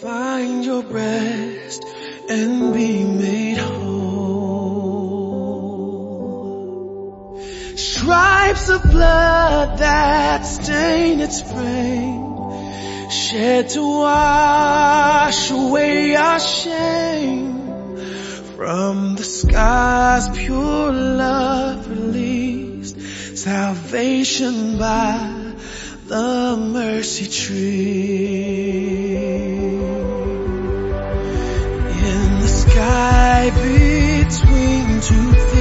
Find your rest and be made whole. Stripes of blood that stain its frame, shed to wash away our shame. From the sky's pure love released, salvation by the mercy tree. In the sky between two